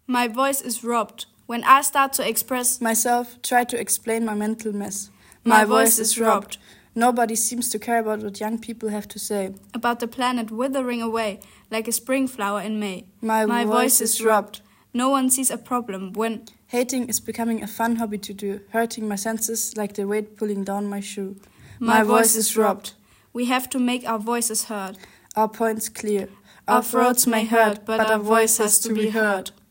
My voice is robbed. When I start to express myself, try to explain my mental mess. My voice is robbed. Nobody seems to care about what young people have to say. About the planet withering away like a spring flower in May. My voice is robbed. No one sees a problem when hating is becoming a fun hobby to do, hurting my senses like the weight pulling down my shoe. My voice is robbed. We have to make our voices heard. Our points clear. Our throats may hurt, but our voice has to be heard.